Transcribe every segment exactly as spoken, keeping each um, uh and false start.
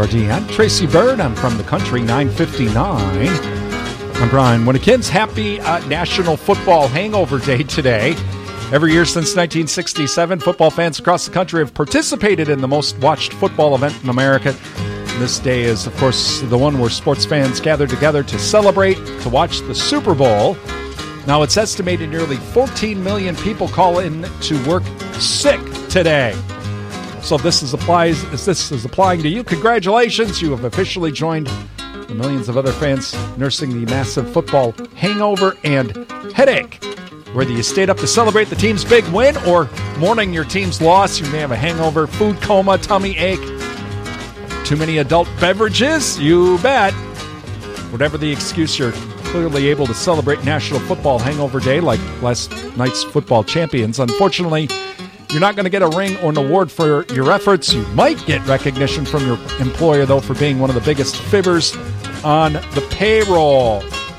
R D N. Tracy Bird, I'm from the country, nine fifty-nine. I'm Brian Winnekins. Happy uh, National Football Hangover Day today. Every year since nineteen sixty-seven, football fans across the country have participated in the most watched football event in America. This day is, of course, the one where sports fans gather together to celebrate, to watch the Super Bowl. Now, it's estimated nearly fourteen million people call in to work sick today. So if this is applies, if this is applying to you, congratulations. You have officially joined the millions of other fans nursing the massive football hangover and headache. Whether you stayed up to celebrate the team's big win or mourning your team's loss, you may have a hangover, food coma, tummy ache, too many adult beverages, you bet. Whatever the excuse, you're clearly able to celebrate National Football Hangover Day like last night's football champions. Unfortunately, you're not going to get a ring or an award for your efforts. You might get recognition from your employer, though, for being one of the biggest fibbers on the payroll.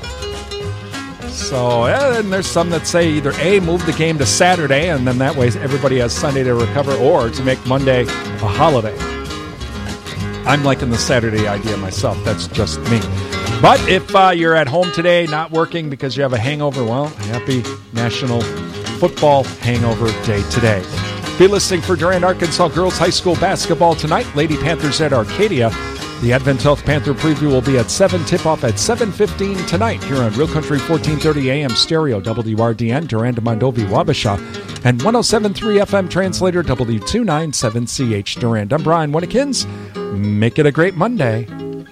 So, and there's some that say either A, move the game to Saturday, and then that way everybody has Sunday to recover, or to make Monday a holiday. I'm liking the Saturday idea myself. That's just me. But if uh, you're at home today, not working because you have a hangover, well, happy National Football Hangover Day today. Be listening for Durand, Arkansas Girls High School basketball tonight. Lady Panthers at Arcadia. The Advent Health Panther preview will be at seven, tip-off at seven fifteen tonight here on Real Country fourteen thirty A M Stereo, W R D N, Durand, Mondovi, Wabasha, and one oh seven point three F M Translator, W two ninety-seven C H Durand. I'm Brian Winnekins. Make it a great Monday.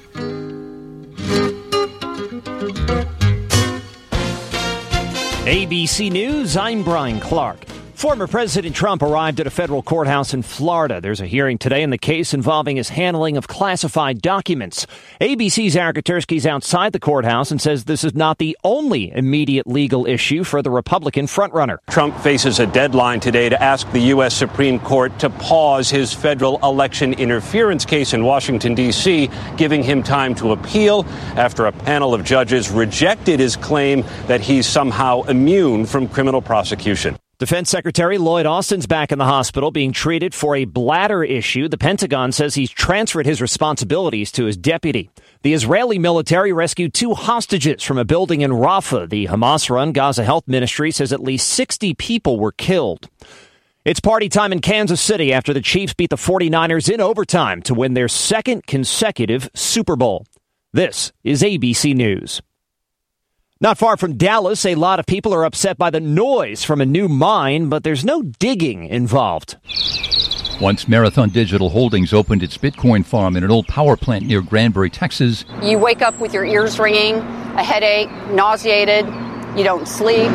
A B C News, I'm Brian Clark. Former President Trump arrived at a federal courthouse in Florida. There's a hearing today in the case involving his handling of classified documents. A B C's Eric Guterski's outside the courthouse and says this is not the only immediate legal issue for the Republican frontrunner. Trump faces a deadline today to ask the U S Supreme Court to pause his federal election interference case in Washington, D C, giving him time to appeal after a panel of judges rejected his claim that he's somehow immune from criminal prosecution. Defense Secretary Lloyd Austin's back in the hospital being treated for a bladder issue. The Pentagon says he's transferred his responsibilities to his deputy. The Israeli military rescued two hostages from a building in Rafah. The Hamas-run Gaza Health Ministry says at least sixty people were killed. It's party time in Kansas City after the Chiefs beat the forty-niners in overtime to win their second consecutive Super Bowl. This is A B C News. Not far from Dallas, a lot of people are upset by the noise from a new mine, but there's no digging involved. Once Marathon Digital Holdings opened its Bitcoin farm in an old power plant near Granbury, Texas. You wake up with your ears ringing, a headache, nauseated, you don't sleep.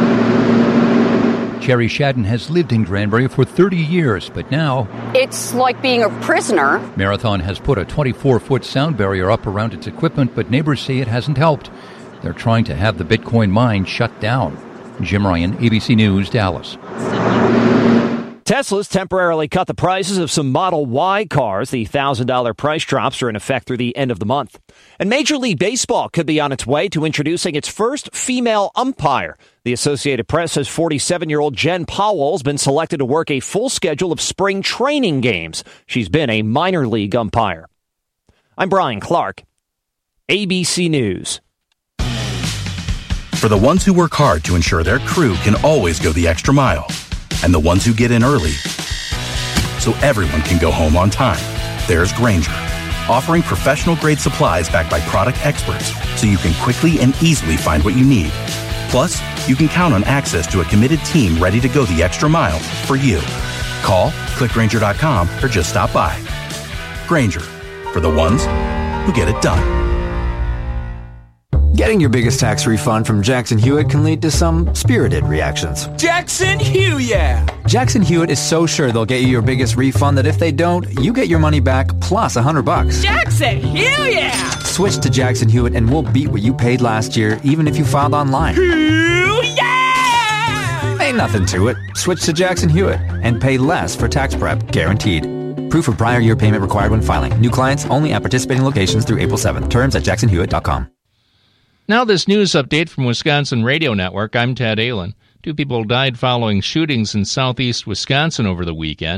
Cherry Shadden has lived in Granbury for thirty years, but now it's like being a prisoner. Marathon has put a twenty-four foot sound barrier up around its equipment, but neighbors say it hasn't helped. They're trying to have the Bitcoin mine shut down. Jim Ryan, A B C News, Dallas. Tesla's temporarily cut the prices of some Model Y cars. The one thousand dollars price drops are in effect through the end of the month. And Major League Baseball could be on its way to introducing its first female umpire. The Associated Press says forty-seven-year-old Jen Powell has been selected to work a full schedule of spring training games. She's been a minor league umpire. I'm Brian Clark, A B C News. For the ones who work hard to ensure their crew can always go the extra mile, and the ones who get in early so everyone can go home on time, there's Grainger, offering professional-grade supplies backed by product experts so you can quickly and easily find what you need. Plus, you can count on access to a committed team ready to go the extra mile for you. Call, click Grainger dot com, or just stop by. Grainger, for the ones who get it done. Getting your biggest tax refund from Jackson Hewitt can lead to some spirited reactions. Jackson Hewitt, yeah! Jackson Hewitt is so sure they'll get you your biggest refund that if they don't, you get your money back plus a hundred bucks. Jackson Hewitt, yeah! Switch to Jackson Hewitt and we'll beat what you paid last year, even if you filed online. Hewitt, yeah! Ain't nothing to it. Switch to Jackson Hewitt and pay less for tax prep, guaranteed. Proof of prior year payment required when filing. New clients only at participating locations through April seventh. Terms at jackson hewitt dot com. Now this news update from Wisconsin Radio Network. I'm Ted Allen. Two people died following shootings in southeast Wisconsin over the weekend.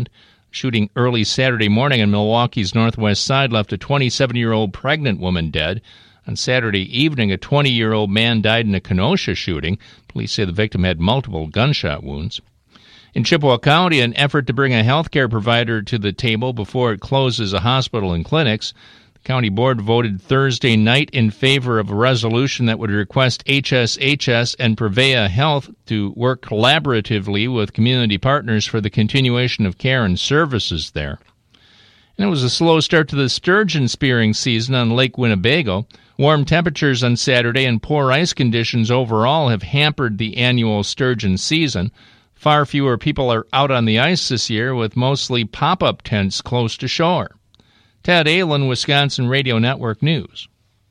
Shooting early Saturday morning on Milwaukee's northwest side left a twenty-seven-year-old pregnant woman dead. On Saturday evening, a twenty-year-old man died in a Kenosha shooting. Police say the victim had multiple gunshot wounds. In Chippewa County, an effort to bring a health care provider to the table before it closes a hospital and clinics. The county board voted Thursday night in favor of a resolution that would request H S H S and Prevea Health to work collaboratively with community partners for the continuation of care and services there. And it was a slow start to the sturgeon spearing season on Lake Winnebago. Warm temperatures on Saturday and poor ice conditions overall have hampered the annual sturgeon season. Far fewer people are out on the ice this year, with mostly pop-up tents close to shore. Ted Allen, Wisconsin Radio Network News.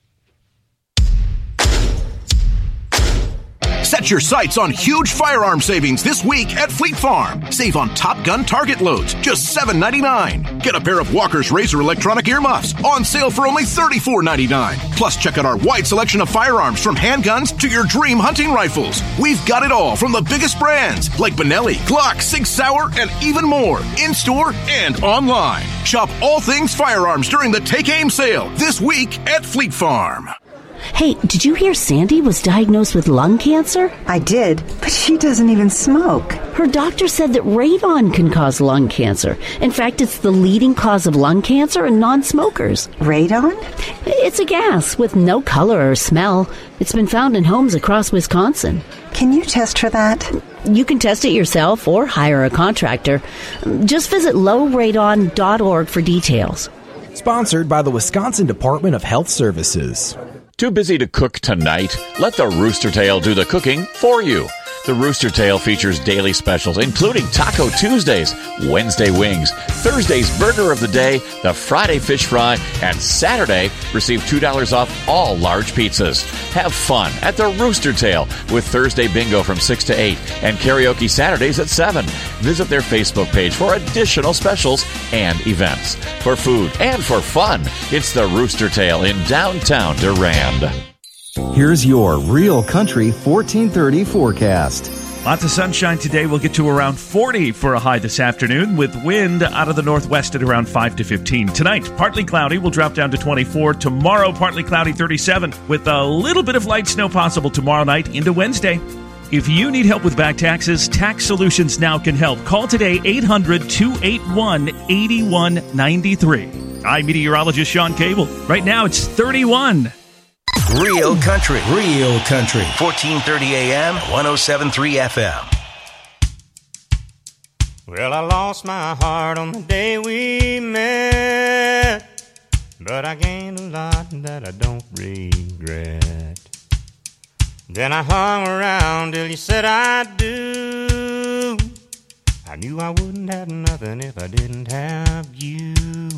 Set your sights on huge firearm savings this week at Fleet Farm. Save on Top Gun target loads, just seven dollars and ninety-nine cents. Get a pair of Walker's Razor electronic earmuffs on sale for only thirty-four dollars and ninety-nine cents. Plus, check out our wide selection of firearms from handguns to your dream hunting rifles. We've got it all from the biggest brands like Benelli, Glock, Sig Sauer, and even more. In-store and online. Shop all things firearms during the Take Aim sale this week at Fleet Farm. Hey, did you hear Sandy was diagnosed with lung cancer? I did, but she doesn't even smoke. Her doctor said that radon can cause lung cancer. In fact, it's the leading cause of lung cancer in non-smokers. Radon? It's a gas with no color or smell. It's been found in homes across Wisconsin. Can you test for that? You can test it yourself or hire a contractor. Just visit low radon dot org for details. Sponsored by the Wisconsin Department of Health Services. Too busy to cook tonight? Let the Rooster Tail do the cooking for you. The Rooster Tail features daily specials, including Taco Tuesdays, Wednesday wings, Thursday's burger of the day, the Friday fish fry, and Saturday, receive two dollars off all large pizzas. Have fun at the Rooster Tail with Thursday bingo from six to eight and karaoke Saturdays at seven. Visit their Facebook page for additional specials and events. For food and for fun, it's the Rooster Tail in downtown Durand. Here's your Real Country fourteen thirty forecast. Lots of sunshine today. We'll get to around forty for a high this afternoon, with wind out of the northwest at around five to fifteen. Tonight, partly cloudy. We'll drop down to twenty-four. Tomorrow, partly cloudy, thirty-seven, with a little bit of light snow possible tomorrow night into Wednesday. If you need help with back taxes, Tax Solutions Now can help. Call today, eight hundred, two eight one, eight one nine three. I'm meteorologist Sean Cable. Right now, it's thirty-one. Real Country. Real Country. fourteen thirty A M, one oh seven point three F M. Well, I lost my heart on the day we met, but I gained a lot that I don't regret. Then I hung around till you said I do. I knew I wouldn't have nothing if I didn't have you.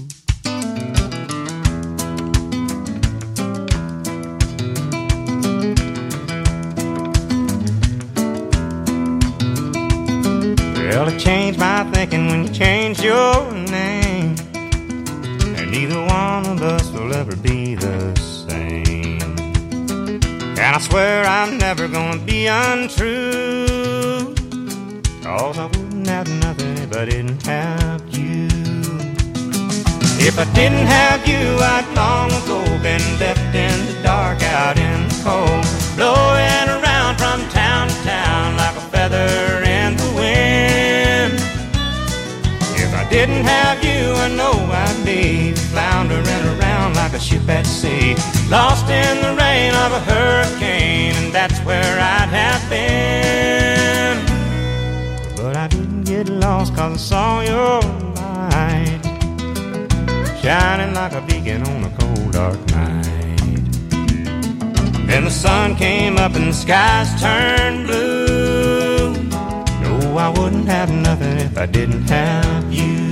Well, it changed my thinking when you changed your name, and neither one of us will ever be the same. And I swear I'm never gonna be untrue, 'cause I wouldn't have nothing if I didn't have you. If I didn't have you, I'd long ago been left in the dark, out in the cold, blowing around from town to town like a feather in the wind. If I didn't have you, I know I'd be floundering around like a ship at sea, lost in the rain of a hurricane, and that's where I'd have been. But I didn't get lost 'cause I saw your light shining like a beacon on a cold dark night. Then the sun came up and the skies turned blue. No, I wouldn't have nothing if I didn't have you.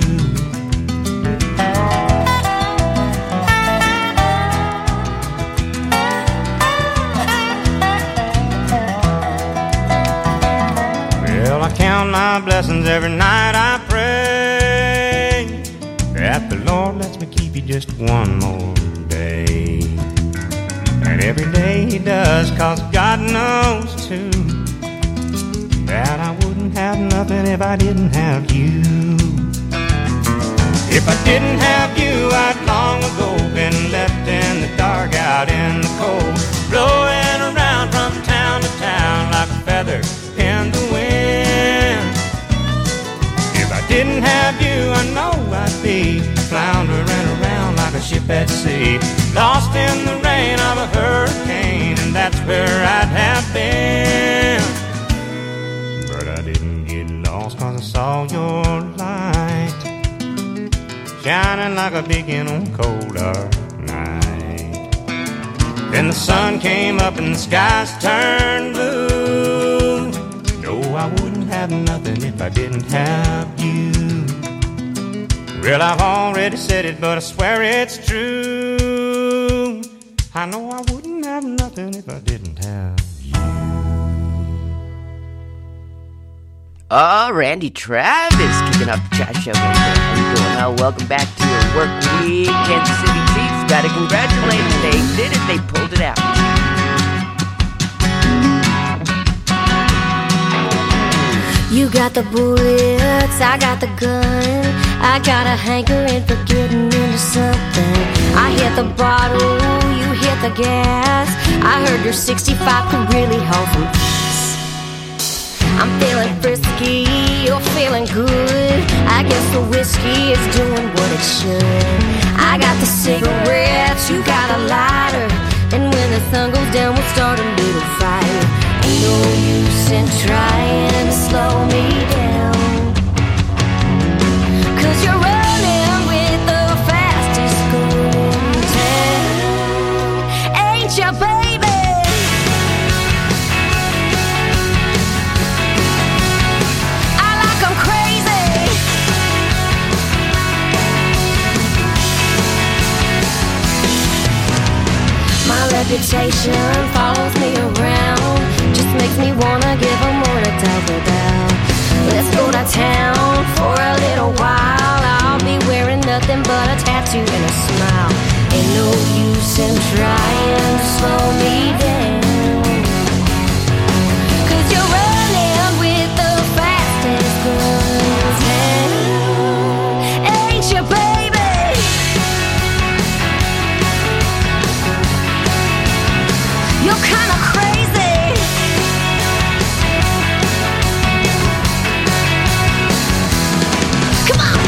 Well, I count my blessings every night I pray that the Lord lets me keep you just one more day. And every day He does, 'cause God knows too that I wouldn't have nothing if I didn't have you. If I didn't have you, I'd long ago been left in the dark, out in the cold, blowing around from town to town like a feather in the wind. If I didn't have you, I know I'd be floundering around like a ship at sea, lost in the rain of a hurricane, and that's where I'd have been. But I didn't get lost 'cause I saw your light shining like a beacon on a cold dark night. Then the sun came up and the skies turned blue. No, I wouldn't have nothing if I didn't have you. Well, I've already said it, but I swear it's true. I know I wouldn't have nothing if I didn't have you. Oh, Randy Travis kicking off the chat show. How you doing? Well, welcome back to your work week. Kansas City Chiefs. Got to congratulate them. They did it. They pulled it out. You got the bullets, I got the gun. I got a hankering for getting into something. I hit the bottle, you hit the gas. I heard your sixty-five could really hold some ass. I'm feeling frisky, you're feeling good. I guess the whiskey is doing what it should. I got the cigarettes, you got a lighter. And when the sun goes down, we'll start a little fire. Ain't no use in trying to slow me down, 'cause you're running with the fastest girl in town. Ain't ya, baby? I like 'em crazy. My reputation follows me around, just makes me wanna give them more to talk about. Let's go to town for a little while. I'll be wearing nothing but a tattoo and a smile. Ain't no use in trying to slow me down, 'cause you're running with the fastest girl in town. Ain't you, baby? You're kinda crazy. Come on.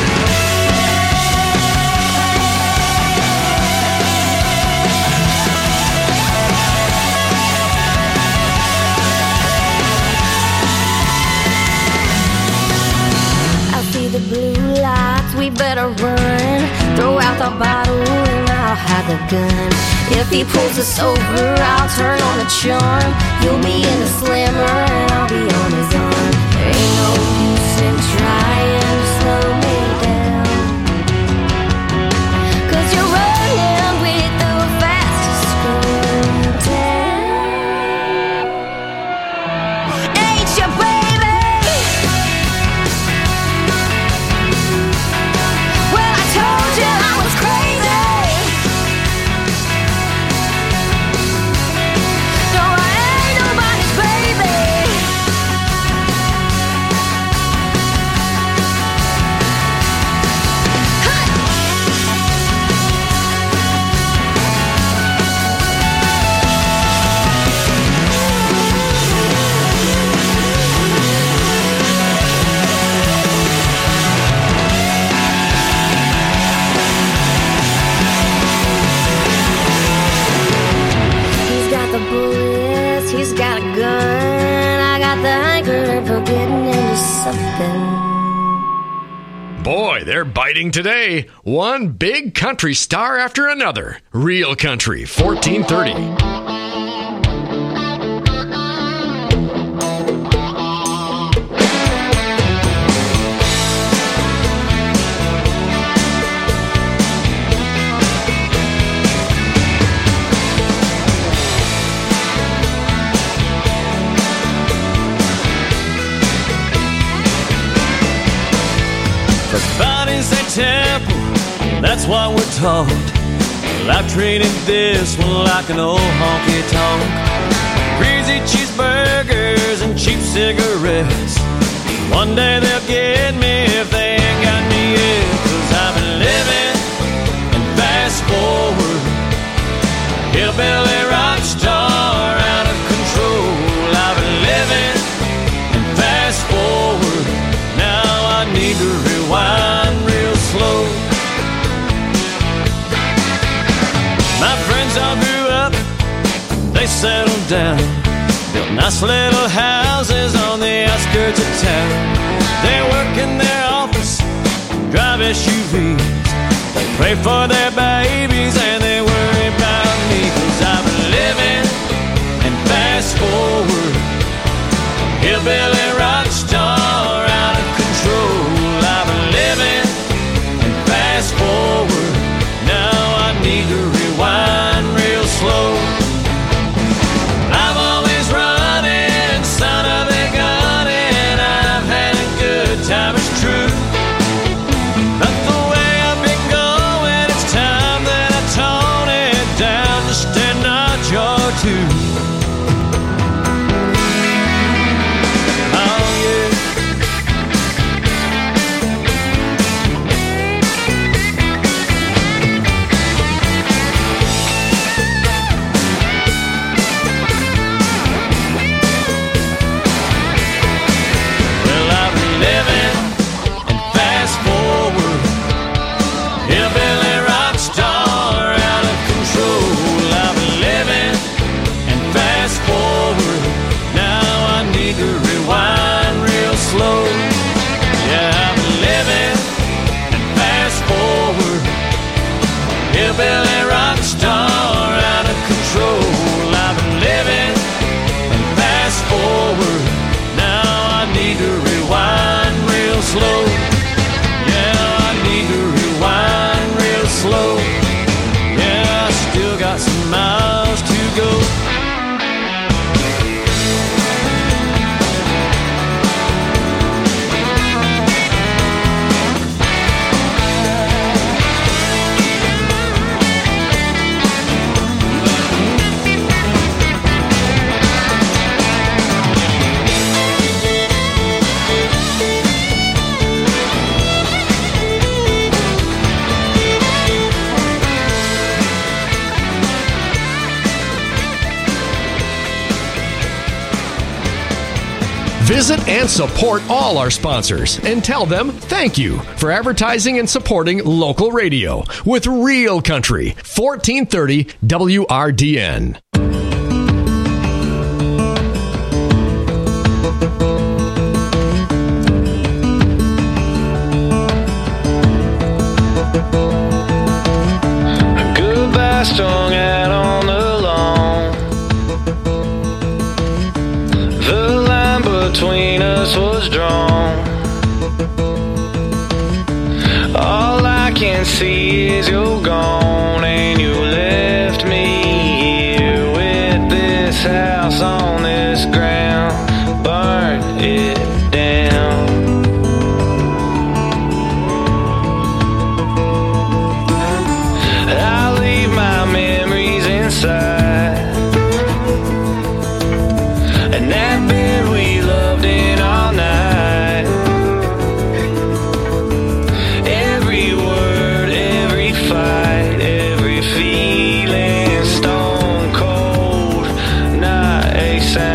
I see the blue lights, we better run. Throw out the bottle and I'll hide the gun. If he pulls us over, I'll turn on the charm. You'll be in the slammer and I'll be on his arm. There ain't no use in trying to slow me down, 'cause you're running with the fastest girl in town. Ain't you, baby? Well, I told you I was crazy. The bullets, he's got a gun. I got the hankering for getting into something. Boy, they're biting today. One big country star after another. Real Country, fourteen thirty. Body's a temple, that's what we're taught. Well, I've traded this one like an old honky tonk. Greasy cheeseburgers and cheap cigarettes. One day they'll get me if they ain't got me yet. 'Cause I've been living and fast forward. Hillbilly rock star out of control. I've been living and fast forward. Now I need to rewind real slow. My friends all grew up, they settled down, built nice little houses on the outskirts of town. They work in their office, drive S U Vs. They pray for their babies and they worry about me. Cause I've been living and fast forward. Hillbilly rock star out of control. I've been living and fast forward. Now I need to rewind real slow. I'm always running, son of a gun, and I've had a good time, it's true. But the way I've been going, it's time that I tone it down just a notch or two. Oh yeah. Well, I've been living and fast forward. Hillbilly rock star out of control. I've been living and fast forward. Now I need to rewind real slow. Yeah, I've been living and fast forward. Hillbilly rock star out of control. I've been living and fast forward. Now I need to rewind real slow. Yeah, I need to rewind real slow. Yeah, I still got some miles to go. Visit and support all our sponsors and tell them thank you for advertising and supporting local radio with Real Country, fourteen thirty W R D N. Goodbye strung out on the lawn. The line between us was drawn. All I can see is you're gone, and you left me here with this house on this ground. Burn it down. I leave my memories inside, and that bed we loved in all night. Every word, every fight, every feeling stone cold, not a sound.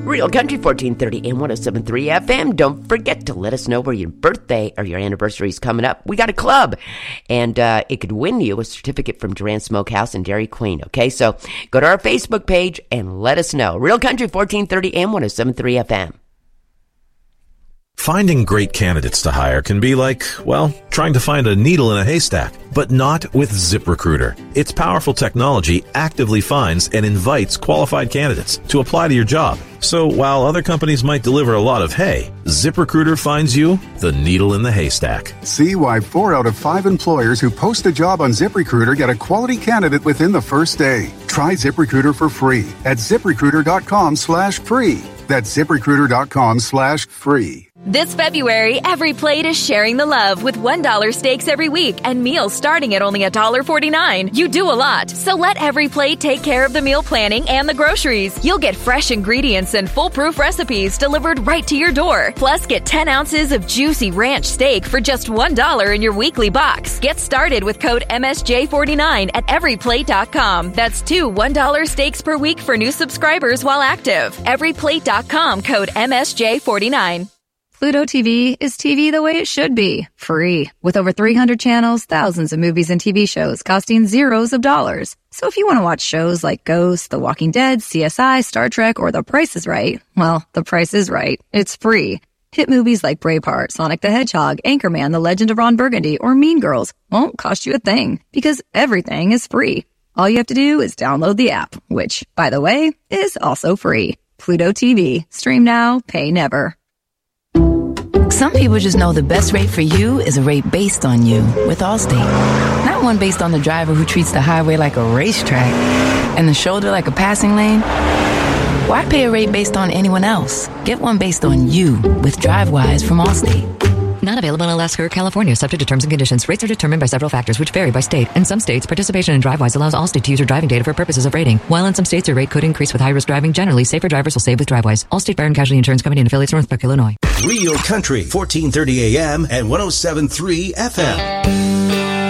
Real Country fourteen thirty and one oh seven point three F M. Don't forget to let us know where your birthday or your anniversary is coming up. We got a club, and uh, it could win you a certificate from Duran Smokehouse and Dairy Queen, okay? So go to our Facebook page and let us know. Real Country fourteen thirty and one oh seven point three F M. Finding great candidates to hire can be like, well, trying to find a needle in a haystack, but not with ZipRecruiter. Its powerful technology actively finds and invites qualified candidates to apply to your job. So while other companies might deliver a lot of hay, ZipRecruiter finds you the needle in the haystack. See why four out of five employers who post a job on ZipRecruiter get a quality candidate within the first day. Try ZipRecruiter for free at ZipRecruiter.com slash free. That's ZipRecruiter.com slash free. This February, Every Plate is sharing the love with one dollar steaks every week and meals starting at only one dollar forty-nine. You do a lot, so let Every Plate take care of the meal planning and the groceries. You'll get fresh ingredients and foolproof recipes delivered right to your door. Plus, get ten ounces of juicy ranch steak for just one dollar in your weekly box. Get started with code M S J forty-nine at every plate dot com. That's two one dollar steaks per week for new subscribers while active. every plate dot com, code M S J forty-nine. Pluto T V is T V the way it should be, free. With over three hundred channels, thousands of movies and T V shows costing zeros of dollars. So if you want to watch shows like Ghost, The Walking Dead, C S I, Star Trek, or The Price is Right, well, The Price is Right. It's free. Hit movies like Braveheart, Sonic the Hedgehog, Anchorman, The Legend of Ron Burgundy, or Mean Girls won't cost you a thing, because everything is free. All you have to do is download the app, which, by the way, is also free. Pluto T V. Stream now, pay never. Some people just know the best rate for you is a rate based on you with Allstate. Not one based on the driver who treats the highway like a racetrack and the shoulder like a passing lane. Why pay a rate based on anyone else? Get one based on you with DriveWise from Allstate. Not available in Alaska or California, subject to terms and conditions. Rates are determined by several factors, which vary by state. In some states, participation in DriveWise allows Allstate to use your driving data for purposes of rating. While in some states, your rate could increase with high-risk driving. Generally, safer drivers will save with DriveWise. Allstate Fire and Casualty Insurance Company and affiliates, Northbrook, Illinois. Real Country, fourteen thirty A M and one oh seven point three F M.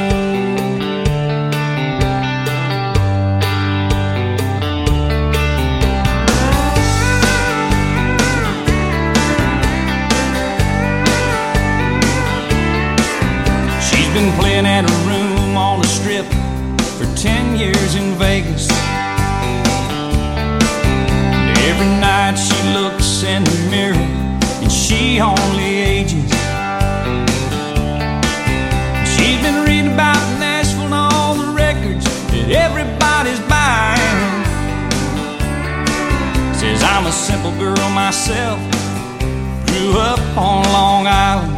Been playing at a room on the strip for ten years in Vegas. And every night she looks in the mirror and she only ages. She's been reading about Nashville and all the records that everybody's buying. Says I'm a simple girl myself, grew up on Long Island.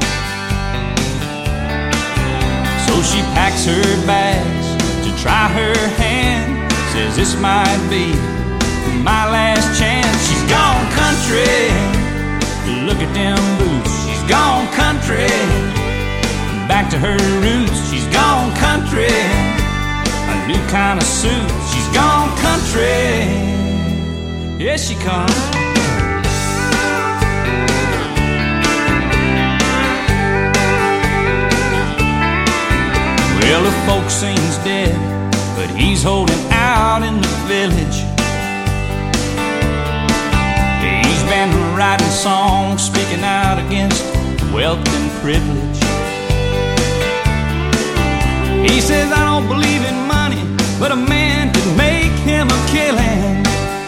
So she packs her bags to try her hand. Says this might be my last chance. She's gone country, look at them boots. She's gone country, back to her roots. She's gone country, a new kind of suit. She's gone country, yes she comes. Well, the folk sings dead, but he's holding out in the village. He's been writing songs, speaking out against wealth and privilege. He says, I don't believe in money, but a man could make him a killing.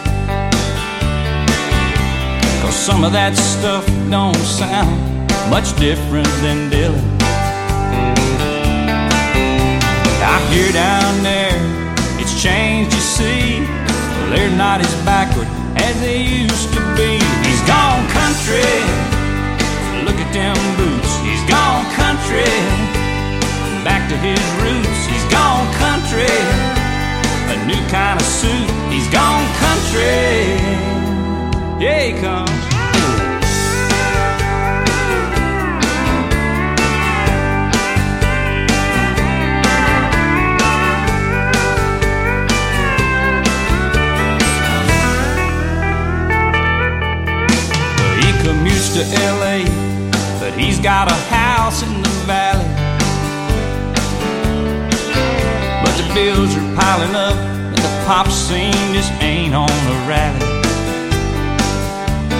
'Cause some of that stuff don't sound much different than Dylan. I hear down there, it's changed, you see. Well, they're not as backward as they used to be. He's gone country, look at them boots. He's gone country, back to his roots. He's gone country, a new kind of suit. He's gone country, yeah he comes. Commutes to L A, but he's got a house in the valley. But the bills are piling up and the pop scene just ain't on a rally.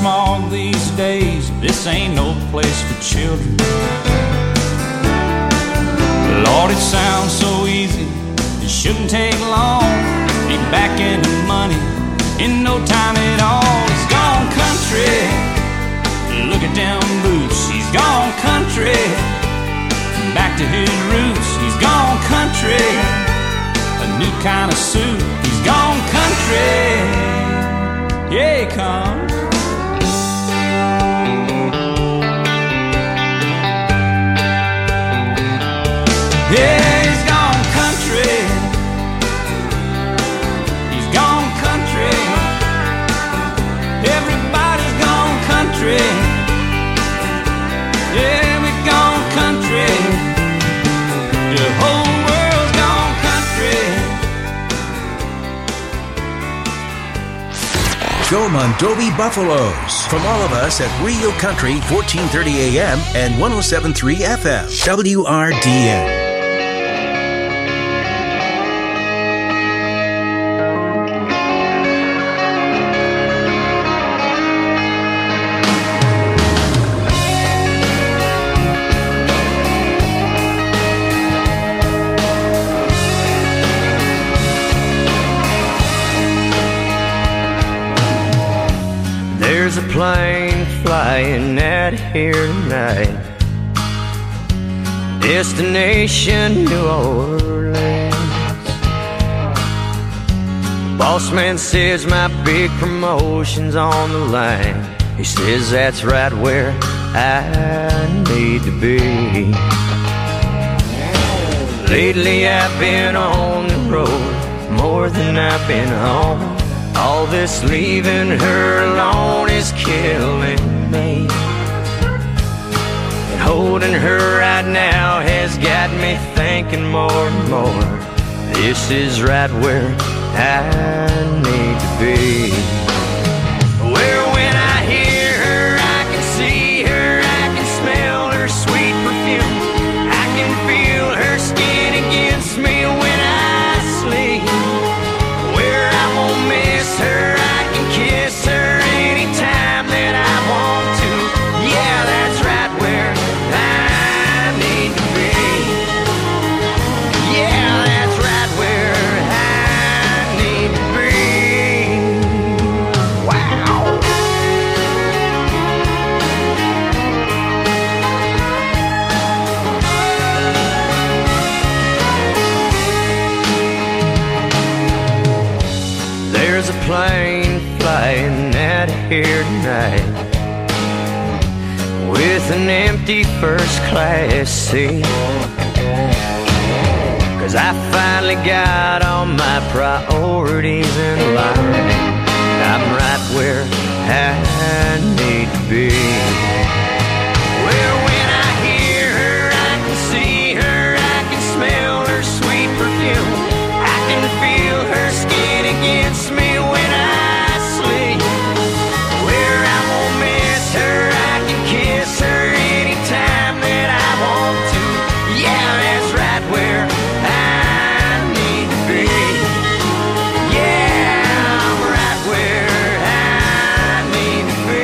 smog these days. This ain't no place for children. Lord, it sounds so easy. It shouldn't take long. Be back in the money in no time at all. He's gone country. Look at them boots. He's gone country. Back to his roots. He's gone country. A new kind of suit. He's gone country. Yeah, he comes. Yeah, he's gone country. He's gone country. Everybody's gone country. Yeah, we're gone country. The whole world's gone country. Go Mondovi Buffaloes. From all of us at Real Country, fourteen thirty A M and one oh seven point three F M, W R D N. There's a plane flying out here tonight. Destination New Orleans. Boss man says my big promotion's on the line. He says that's right where I need to be. Lately I've been on the road more than I've been home. All this leaving her alone is killing me. And holding her right now has got me thinking more and more. This is right where I need to be. Where when I hear her, I can see her, I can smell her sweet perfume. I can feel her skin against me when I sleep. Where I won't miss her, I can kiss her anytime that I want to. Yeah, that's right where I need to be. Yeah, that's right where I need to be. Wow. There's a plane flying out here tonight with an empty first class seat. Cause I finally got all my priorities in line. I'm right where I need to be. Where when I hear her, I can see her, I can smell her sweet perfume. I can feel her skin against me when I sleep. Where I won't miss her, I can kiss her anytime that I want to. Yeah, that's right where I need to be. Yeah, I'm right where I need to be.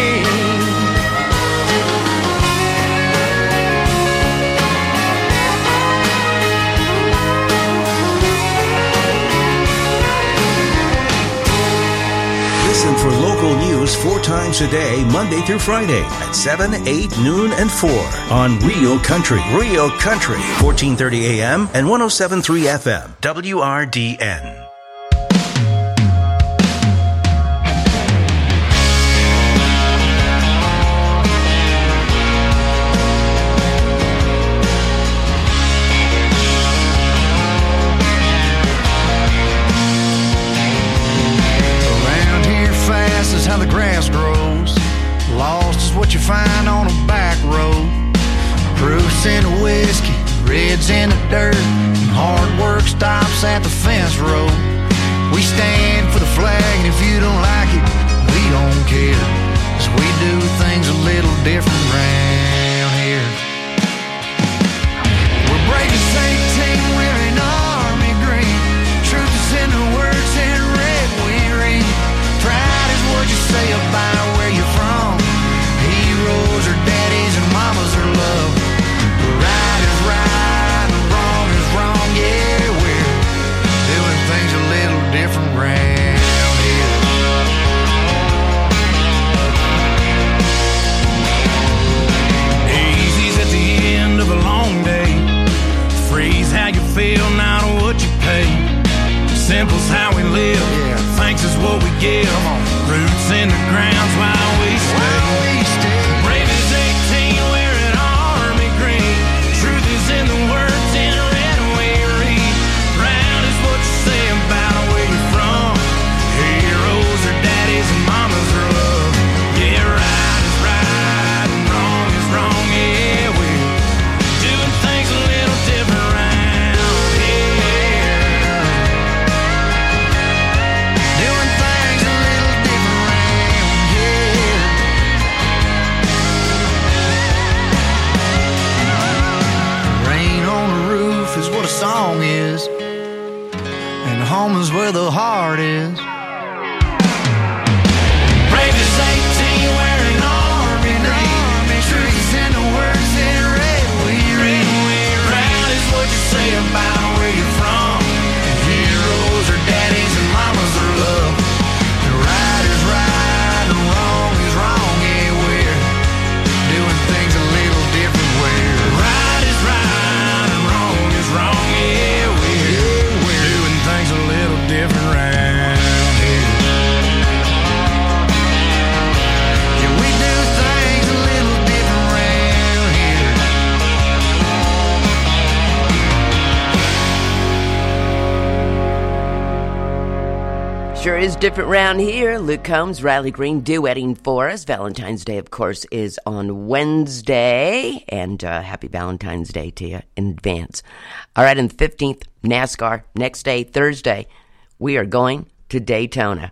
Listen for local news four times a day, Monday through Friday at seven, eight, noon, and four on Real Country. Real Country, fourteen thirty A M and one oh seven point three F M, W R D N. Around here fast is how the grass grows. Lost is what you find on a back road. Proofs in the whiskey, reds in the dirt, and hard work stops at the fence road. We stand for the flag, and if you don't like it, we don't care. 'Cause we do things a little different around here. We're breaking eighteen, wearing army green. Truth is in the words in red we read. Pride is what you say about where you're what we give. Roots in the ground's while we stay. Brave as eighteen wearing army green. Truth is in the words in red we read. Proud is what you say about where you're from. Heroes are daddies and mamas are love. Yeah, right is right and wrong is wrong. Yeah, we're doing things a little different around here. Doing things a little different around here. Rain on the roof is what a song is, and home is where the heart is. Brave as eighteen wearing army green. Truth is in the words in red we read. Proud is what you say about where you're from. Heroes are daddies and mamas are love. The right is right and wrong is wrong. Yeah, we're doing things a little different. Where right is right and wrong is wrong. Yeah, we're, we're doing things a little different around here. Yeah, we do things a little different around here. Sure is different round here. Luke Combs, Riley Green duetting for us. Valentine's Day, of course, is on Wednesday. And uh, happy Valentine's Day to you in advance. All right, on the fifteenth, NASCAR. Next day, Thursday, we are going to Daytona.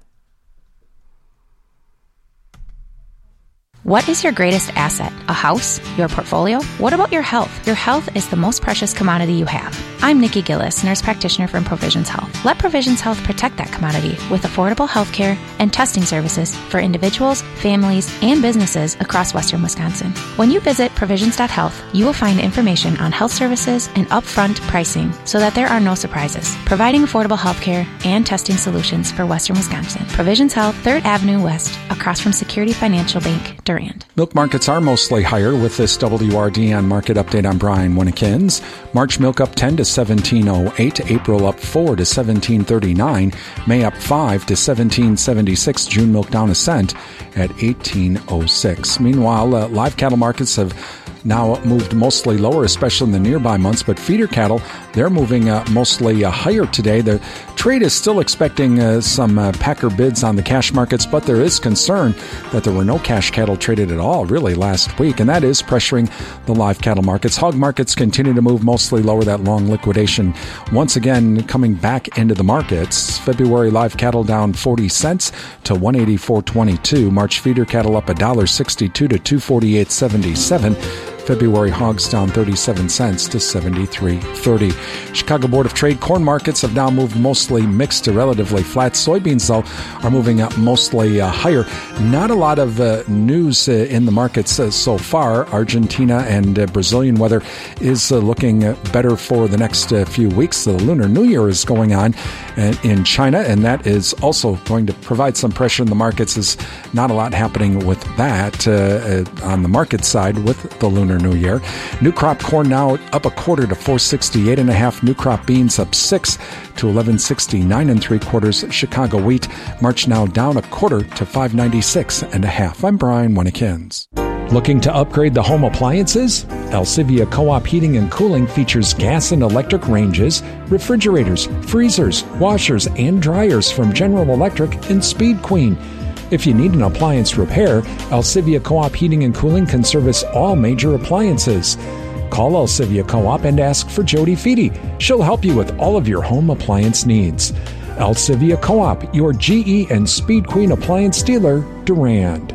What is your greatest asset? A house? Your portfolio? What about your health? Your health is the most precious commodity you have. I'm Nikki Gillis, nurse practitioner from Provisions Health. Let Provisions Health protect that commodity with affordable health care and testing services for individuals, families, and businesses across western Wisconsin. When you visit provisions dot health, you will find information on health services and upfront pricing so that there are no surprises, providing affordable health care and testing solutions for western Wisconsin. Provisions Health, third Avenue West, across from Security Financial Bank, Durant. Milk markets are mostly higher with this W R D on Market Update. I'm Brian Winnekins. March milk up ten to seventeen oh eight. April up four to seventeen thirty-nine. May up five to seventeen seventy-six. June milk down a cent at eighteen oh six. Meanwhile, uh, live cattle markets have now moved mostly lower, especially in the nearby months, but feeder cattle, they're moving uh, mostly uh, higher today. The trade is still expecting uh, some uh, packer bids on the cash markets, but there is concern that there were no cash cattle traded at all really last week, and that is pressuring the live cattle markets. Hog markets continue to move mostly lower, that long liquidation once again coming back into the markets. February live cattle down forty cents to one eighty-four twenty-two. March feeder cattle up one dollar sixty-two to two forty-eight seventy-seven. February hogs down thirty-seven cents to seventy-three thirty. Chicago Board of Trade corn markets have now moved mostly mixed to relatively flat. Soybeans, though, are moving up mostly uh, higher. Not a lot of uh, news uh, in the markets uh, so far. Argentina and uh, Brazilian weather is uh, looking uh, better for the next uh, few weeks. The Lunar New Year is going on uh, in China, and that is also going to provide some pressure in the markets. There's not a lot happening with that uh, uh, on the market side with the Lunar New Year. New crop corn now up a quarter to four sixty-eight and a half. New crop beans up six to eleven sixty-nine and three quarters. Chicago wheat March now down a quarter to five ninety-six and a half. I'm Brian Winnekins. Looking to upgrade the home appliances? Alcivia Co-op Heating and Cooling features gas and electric ranges, refrigerators, freezers, washers, and dryers from General Electric and Speed Queen. If you need an appliance repair, Alcivia Co-op Heating and Cooling can service all major appliances. Call Alcivia Co-op and ask for Jody Feedy. She'll help you with all of your home appliance needs. Alcivia Co-op, your G E and Speed Queen appliance dealer, Durand.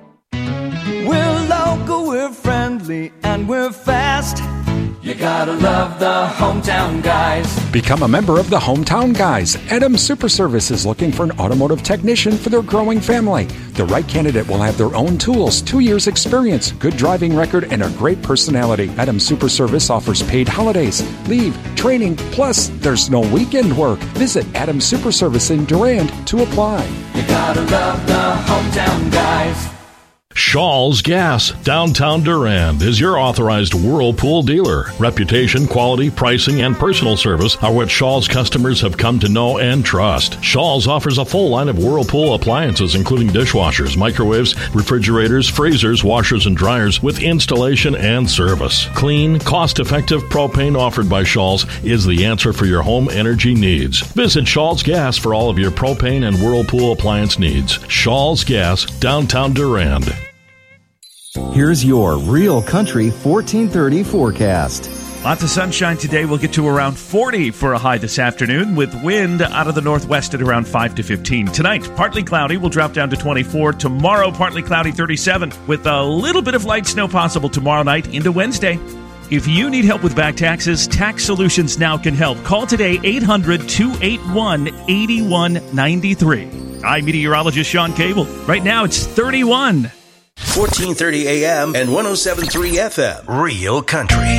We're local, we're friendly, and we're fast. You gotta love the Hometown Guys. Become a member of the Hometown Guys. Adams Super Service is looking for an automotive technician for their growing family. The right candidate will have their own tools, two years experience, good driving record, and a great personality. Adams Super Service offers paid holidays, leave, training, plus there's no weekend work. Visit Adams Super Service in Durand to apply. You gotta love the Hometown Guys. Shaw's Gas, downtown Durand, is your authorized Whirlpool dealer. Reputation, quality, pricing, and personal service are what Shaw's customers have come to know and trust. Shaw's offers a full line of Whirlpool appliances, including dishwashers, microwaves, refrigerators, freezers, washers, and dryers, with installation and service. Clean, cost-effective propane offered by Shaw's is the answer for your home energy needs. Visit Shaw's Gas for all of your propane and Whirlpool appliance needs. Shaw's Gas, downtown Durand. Here's your Real Country fourteen thirty forecast. Lots of sunshine today. We'll get to around forty for a high this afternoon, with wind out of the northwest at around five to fifteen. Tonight, partly cloudy. We'll drop down to twenty-four. Tomorrow, partly cloudy, thirty-seven, with a little bit of light snow possible tomorrow night into Wednesday. If you need help with back taxes, Tax Solutions Now can help. Call today, eight hundred, two eight one, eight one nine three. I'm meteorologist Sean Cable. Right now, it's thirty-one. fourteen thirty A M and one oh seven point three F M. Real Country.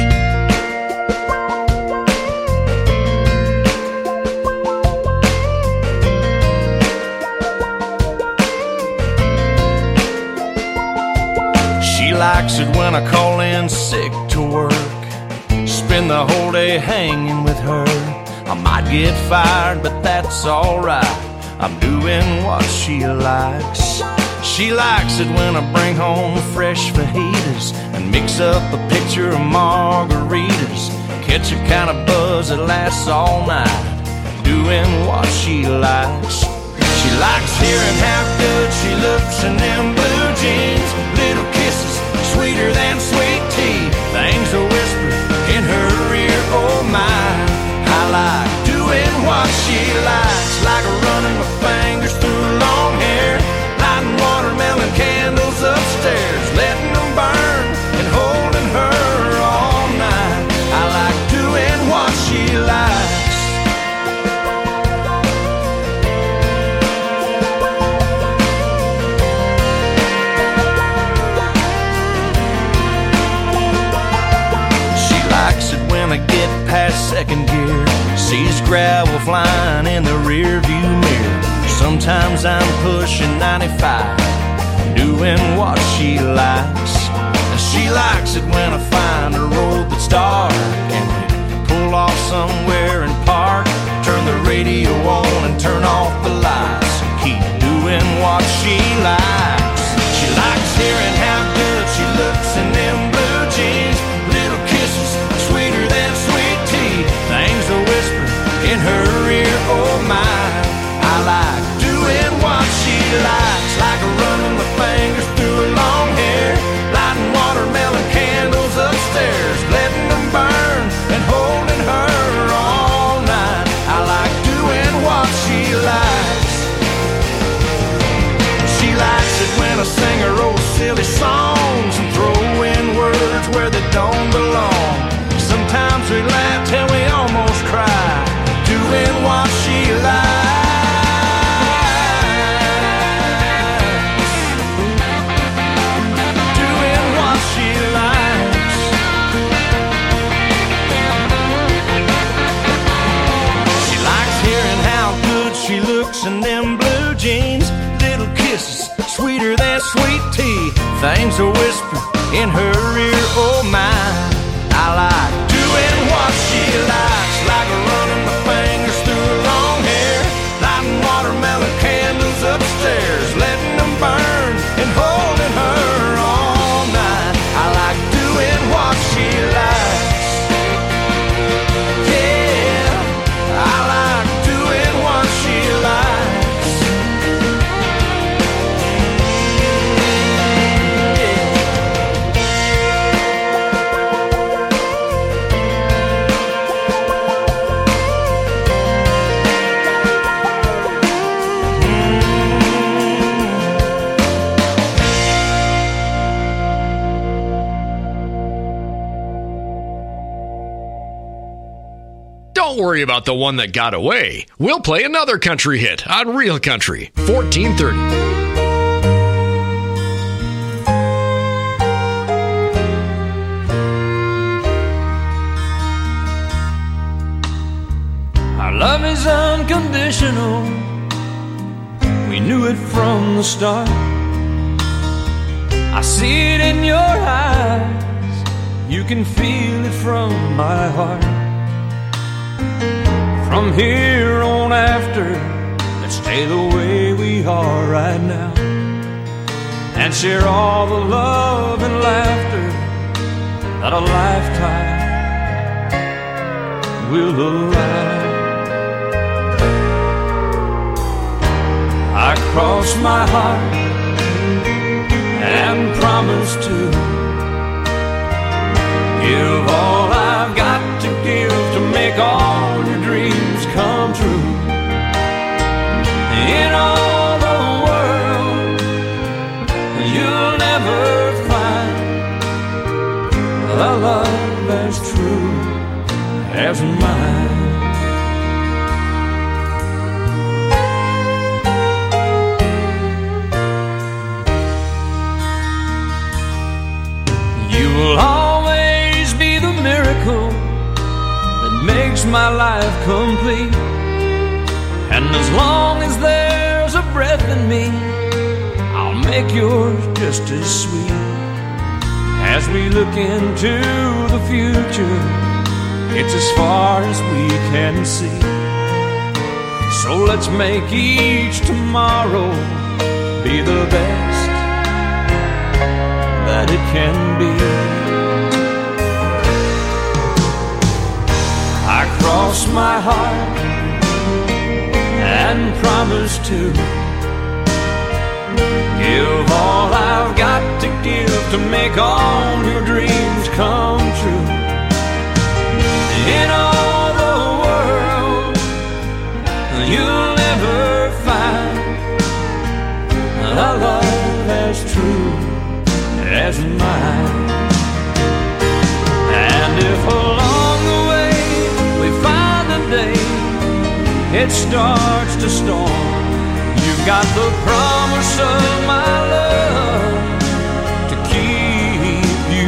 She likes it when I call in sick to work. Spend the whole day hanging with her. I might get fired, but that's alright. I'm doing what she likes. She likes it when I bring home fresh fajitas and mix up a pitcher of margaritas. Catch a kind of buzz that lasts all night, doing what she likes. She likes hearing how good she looks in them blue jeans. Little kisses, sweeter than sweet tea. Things are whispered in her ear, oh my. I like doing what she likes, like running my fingers through long hair, lighting watermelon candles upstairs, letting them burn and holding her all night. I like doing what she likes. She likes it when I get past second gear, sees gravel flying in the rear view mirror. Sometimes I'm pushing ninety-five, doing what she likes. And she likes it when I find a road that's dark and we pull off somewhere and park. Turn the radio on and turn off the lights and keep doing what she likes. She likes hearing how good she looks in them blue jeans. Little kisses, sweeter than sweet tea. Things are whispered in her ear, oh my. I like doing what she likes, like running my fingers through her long hair, lighting watermelon candles upstairs, letting them burn and holding her all night. I like doing what she likes. She likes it when I sing her old silly songs and throw in words where they don't belong. Sometimes we laugh till we almost cry, doing what she likes. In them blue jeans, little kisses, sweeter than sweet tea. Things are whispered in her ear, oh my. I like doing what she likes, like running my fingers through her long hair, lighting watermelon candles upstairs, letting them burn and holding her all night. I like doing what she likes. Yeah, I like doing what she likes. Don't worry about the one that got away. We'll play another country hit on Real Country, fourteen thirty. Our love is unconditional. We knew it from the start. I see it in your eyes, you can feel it from my heart. From here on after, let's stay the way we are right now, and share all the love and laughter that a lifetime will allow. I cross my heart and promise to give all I've got to give to make all your dreams come true. In all the world, you'll never find a love as true as mine. You will always be the miracle that makes my life complete. And as long as there's a breath in me, I'll make yours just as sweet. As we look into the future, it's as far as we can see. So let's make each tomorrow be the best that it can be. I cross my heart and promise to give all I've got to give to make all your dreams come true. In all the world, you'll never find a love as true as mine. And if along the way we find a day it starts to storm, you've got the promise of my love to keep you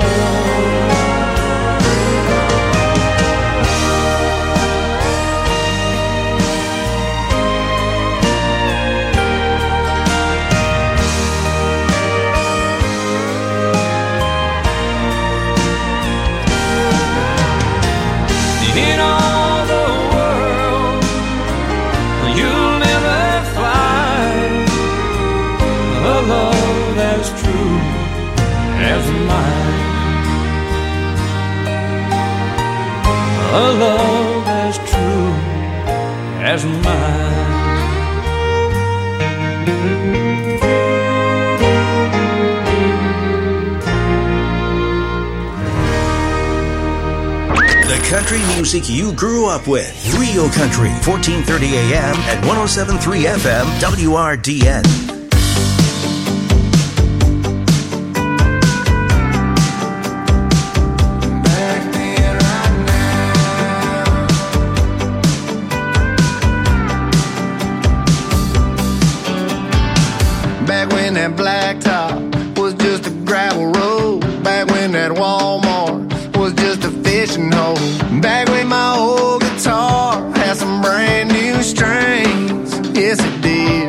in all the world, you'll never find a love as true as mine. A love as true as mine. The country music you grew up with. Real Country, fourteen thirty A M at one oh seven point three F M, W R D N. Back when that blacktop was just a gravel road. Back when that Walmart was just a fishing hole. Back when my old guitar had some brand new strings. Yes, it did.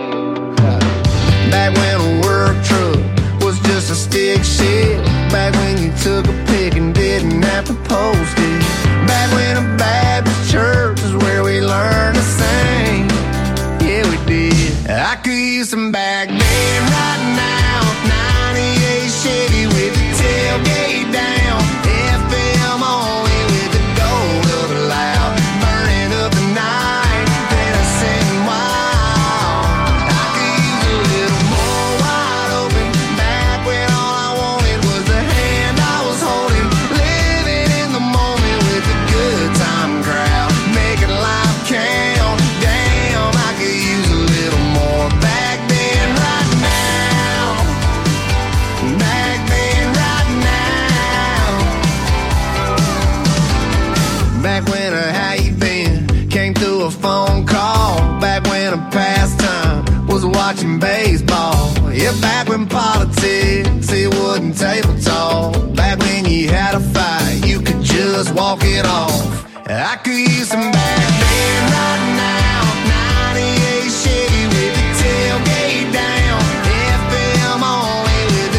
Back when a work truck was just a stick shift. Back when you took a pic and didn't have to post it. Back when a Baptist church is where we learned to sing. Yeah, we did. I could use some back then right now. ninety-eight Chevy with the tailgate down. F M only with the gold of the loud. Burning up the night, then I sitting wild. I could use a little more wide open. Back when all I wanted was the hand I was holding. Living in the moment with the good time crowd. Making life count. Damn, I could use a little more back then right now. Back then right now. Back when a how you been came through a phone call. Back when a pastime was watching baseball. Yeah, back when politics it wasn't table talk. Back when you had a fight you could just walk it off. I could use some back then right now. ninety-eight Chevy with the tailgate down. F M only with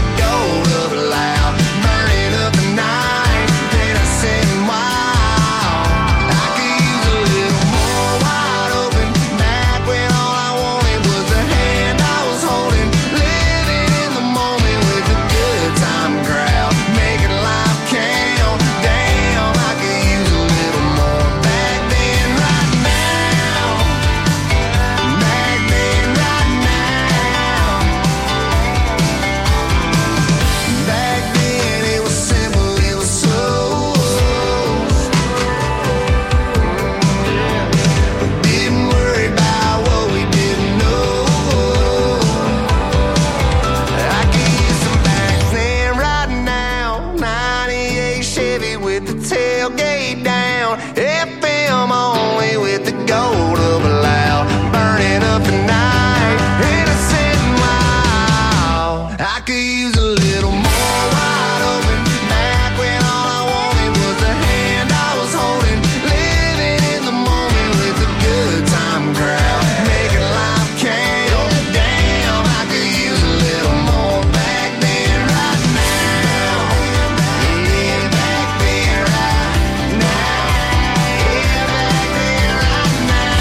tailgate down. F M only with the gold of a loud, burning up the night. Innocent mile. I could use a little more wide open. Back when all I wanted was the hand I was holding. Living in the moment with a good time crowd. Making life count. Damn, I could use a little more back then, right now. Yeah, back then, right now. Yeah, back then, right now.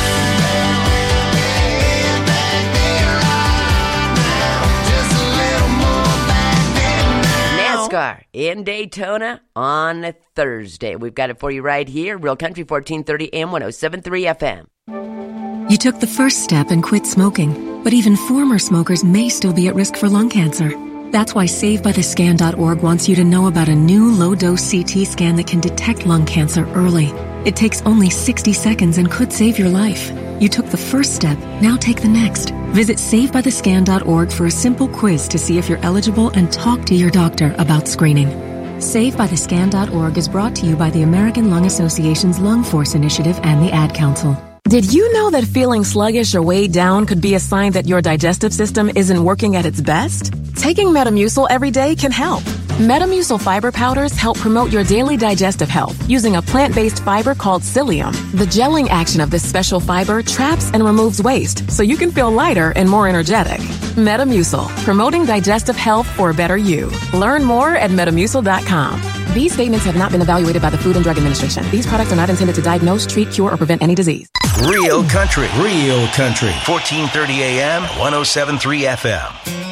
Yeah, back then, right now. Just a little more back then now. NASCAR in Daytona on Thursday. We've got it for you right here. Real Country fourteen thirty A M one oh seven point three F M. You took the first step and quit smoking, but even former smokers may still be at risk for lung cancer. That's why Save By The Scan dot org wants you to know about a new low-dose C T scan that can detect lung cancer early. It takes only sixty seconds and could save your life. You took the first step, now take the next. Visit Save By The Scan dot org for a simple quiz to see if you're eligible and talk to your doctor about screening. Save By The Scan dot org is brought to you by the American Lung Association's Lung Force Initiative and the Ad Council. Did you know that feeling sluggish or weighed down could be a sign that your digestive system isn't working at its best? Taking Metamucil every day can help. Metamucil fiber powders help promote your daily digestive health using a plant-based fiber called psyllium. The gelling action of this special fiber traps and removes waste so you can feel lighter and more energetic. Metamucil, promoting digestive health for a better you. Learn more at metamucil dot com. These statements have not been evaluated by the Food and Drug Administration. These products are not intended to diagnose, treat, cure, or prevent any disease. Real Country, Real Country, fourteen thirty A M, one oh seven point three F M.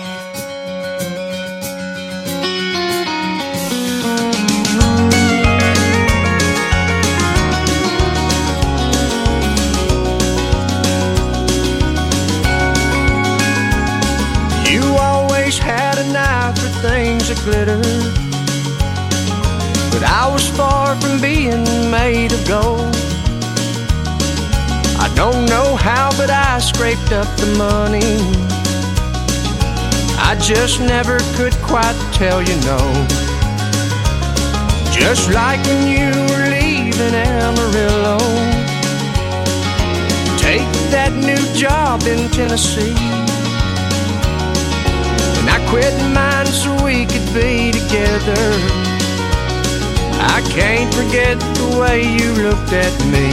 Had an eye for things that glitter, but I was far from being made of gold. I don't know how, but I scraped up the money. I just never could quite tell you no. Just like when you were leaving Amarillo, take that new job in Tennessee. I quit mine so we could be together. I can't forget the way you looked at me.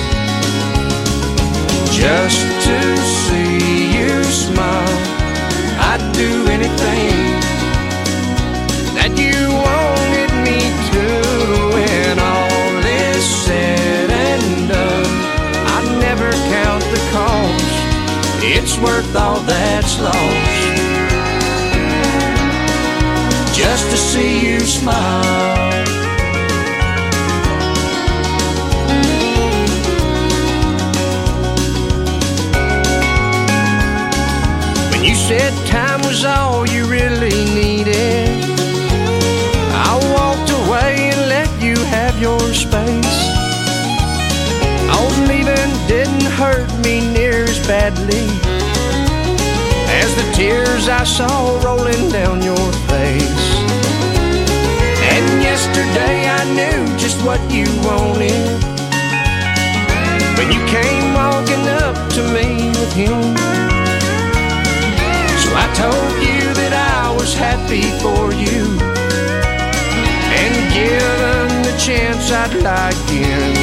Just to see you smile, I'd do anything that you wanted me to. When all is said and done, I never count the cost. It's worth all that's lost, just to see you smile. When you said time was all you really needed, I walked away and let you have your space. Oh, leaving didn't hurt me near as badly as the tears I saw rolling down your face. And yesterday I knew just what you wanted when you came walking up to me with him. So I told you that I was happy for you, and given the chance I'd like in,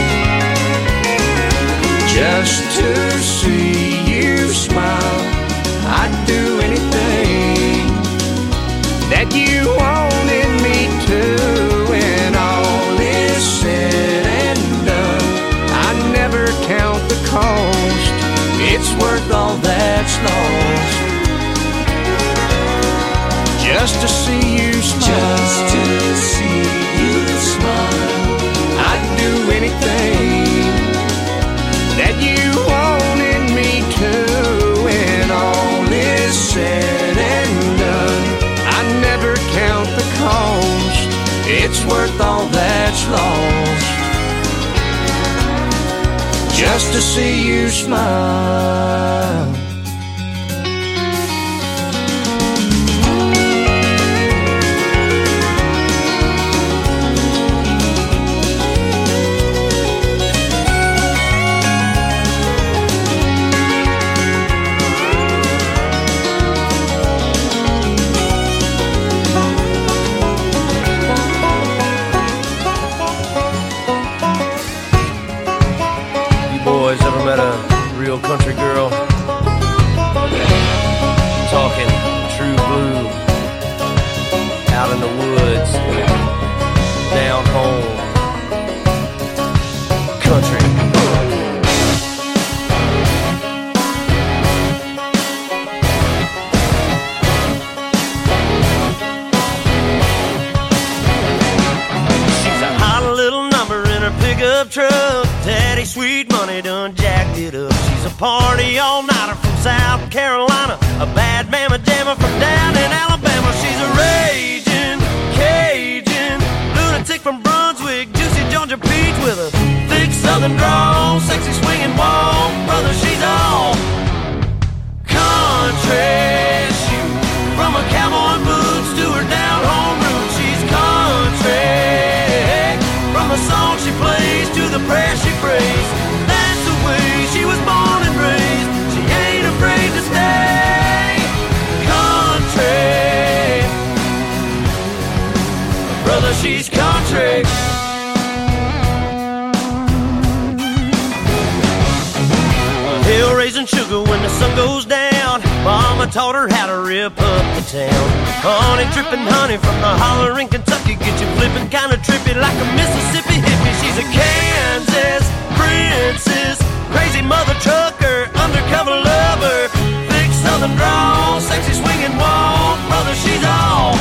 just to see you smile. I'd do anything that you wanted me to. When all is said and done, I never count the cost. It's worth all that's lost, just to see you smile. Just to see you smile. I'd do anything that you wanted me to. When all is said and done, I never count the cost. It's worth all that's lost, just to see you smile. real country girl. Talking true blue. Out in the woods. Down home. Country. Pickup truck, daddy sweet money done jacked it up. She's a party all-nighter from South Carolina, a bad mama jammer from down in Alabama. She's a raging Cajun lunatic from Brunswick, juicy Georgia peach with a thick southern drawl, sexy swinging walk, brother, she's all country. She, from her cowboy boots to her down home roots, she's country. From the song she plays to the prayer she prays, that's the way she was born and raised. She ain't afraid to stay country. Brother, she's country. Hill raising sugar when the sun goes down. Mama taught her how to rip up the town. Honey dripping honey from the holler in Kentucky, get you flipping kinda trippy like a Mississippi hippie. She's a Kansas princess, crazy mother trucker, undercover lover, thick southern drawl, sexy swinging walk, brother, she's all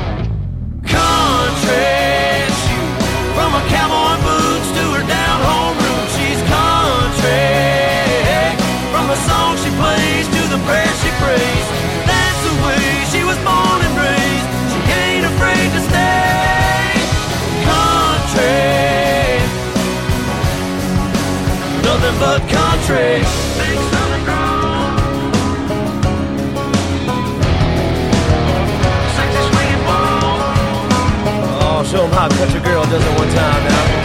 country. She, from her cowboy boots to her down home roots, she's country. From the song she plays to the prayer she prays, that's the way she was born and raised. She ain't afraid to stay country. Nothing but country. Big southern grown, sexy swinging ball. Oh, show 'em how a country girl does it one time now.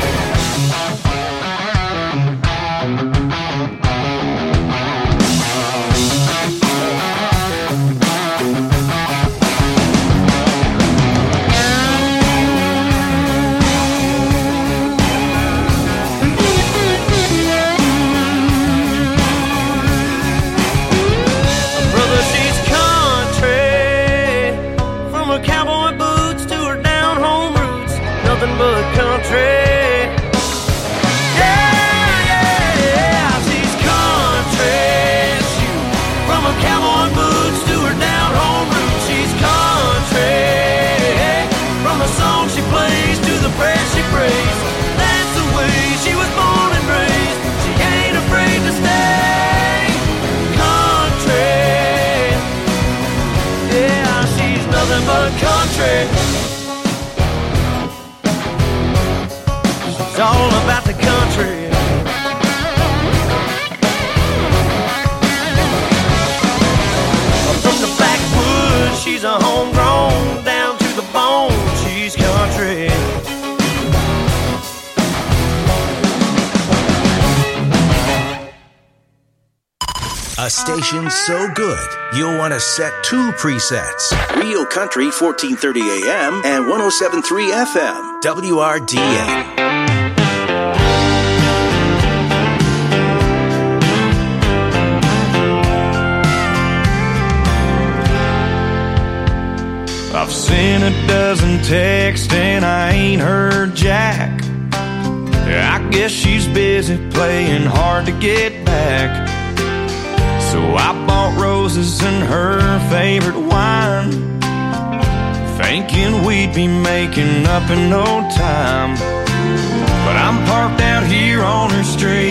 Country. It's all about the country. From the backwoods, she's a homegrown, down to the bone, she's country. A station so good, you'll want to set two presets. Real Country, fourteen thirty A M and one oh seven point three F M, W R D N. I've seen a dozen texts and I ain't heard jack. I guess she's busy playing hard to get back. So I bought roses and her favorite wine, thinking we'd be making up in no time. But I'm parked out here on her street.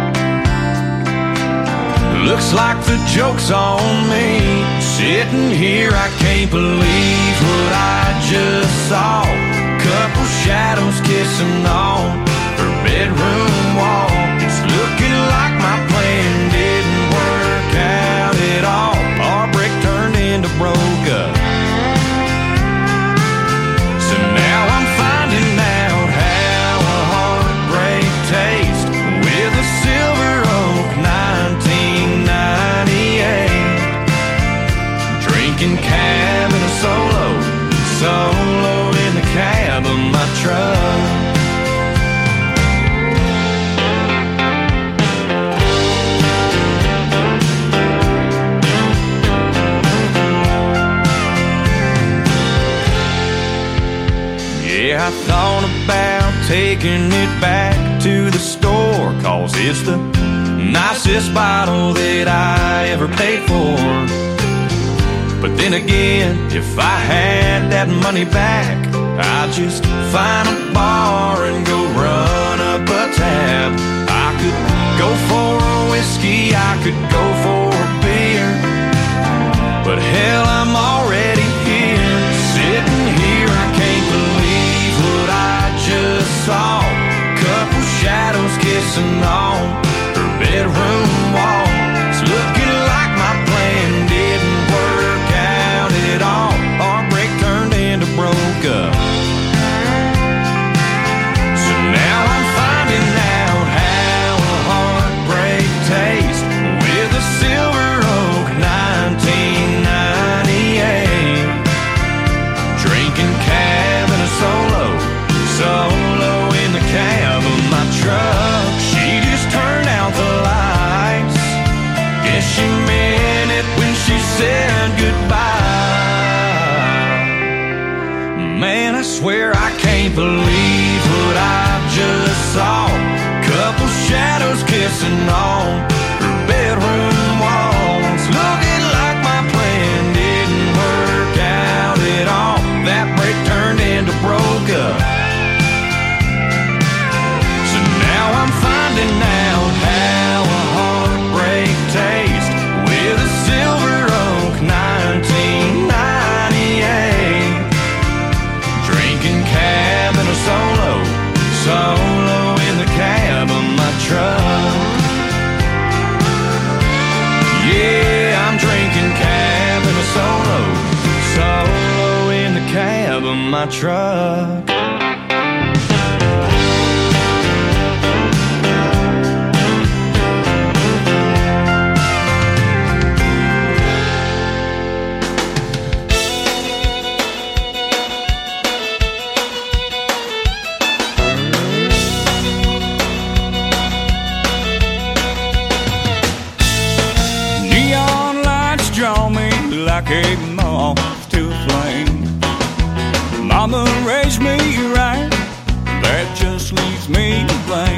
Looks like the joke's on me. Sitting here, I can't believe what I just saw. Couple shadows kissing on her bedroom wall. It's looking like my plan didn't work out at all. Our brick turned into broke up. So now I'm finding out how a heartbreak tastes with a Silver Oak nineteen ninety-eight. Drinking cab in a solo, solo in the cab of my truck. I thought about taking it back to the store, 'cause it's the nicest bottle that I ever paid for. But then again, if I had that money back, I'd just find a bar and go run up a tab. I could go for a whiskey, I could go for a beer, but hell, I'm already here, sitting here. I can't believe what I just saw. Couple shadows kissing on her bedroom wall. It's looking like my plan didn't work out at all. Heartbreak turned into broke up. So now I'm finding out how a heartbreak tastes with a Silver Oak nineteen ninety-eight. Drinking cab and a solo, solo in the cab of my truck. She just turned out the lights. Guess she meant it when she said goodbye. Man, I swear I can't believe what I just saw. Couple shadows kissing on her bedroom walls. Looking like my plan didn't work out at all. That break turned into broke up. So now I'm finding out how a heartbreak tastes with a Silver Oak nineteen ninety-eight. Drinking cab and a solo, solo in the cab of my truck. Yeah, I'm drinking cab and a solo, solo in the cab of my truck. Neon lights draw me like a moth to a flame. Mama raised me right, that just leaves me to blame.